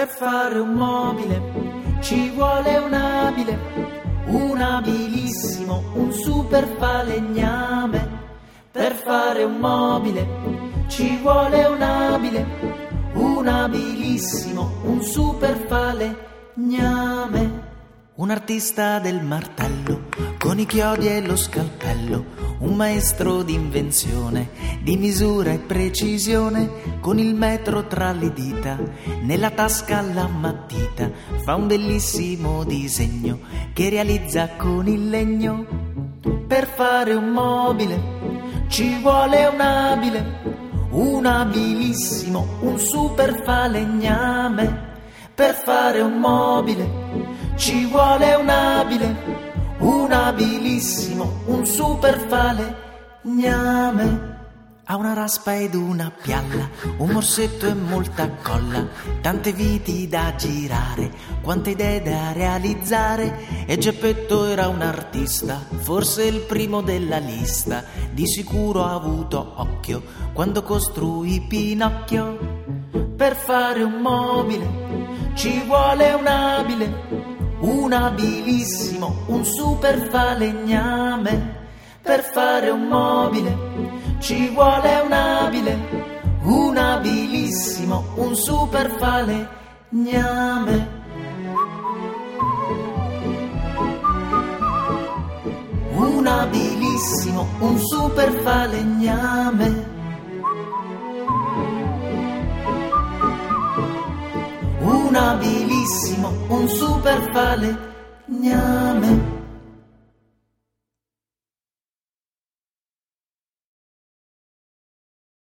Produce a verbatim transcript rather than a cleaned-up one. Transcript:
Per fare un mobile ci vuole un abile, un abilissimo, un super falegname. Per fare un mobile ci vuole un abile, un abilissimo, un super falegname. Un artista del martello, con i chiodi e lo scalpello, un maestro d'invenzione, di misura e precisione, con il metro tra le dita, nella tasca la matita, fa un bellissimo disegno che realizza con il legno. Per fare un mobile ci vuole un abile, un abilissimo, un super falegname. Per fare un mobile ci vuole un abile, un abilissimo, un super falegname. Ha una raspa ed una pialla, un morsetto e molta colla, tante viti da girare, quante idee da realizzare. E Geppetto era un artista, forse il primo della lista, di sicuro ha avuto occhio quando costruì Pinocchio. Per fare un mobile ci vuole un abile, un abilissimo, un super falegname. Per fare un mobile ci vuole un abile, un abilissimo, un super falegname. Un abilissimo, un super falegname. Un abilissimo, un super falegname.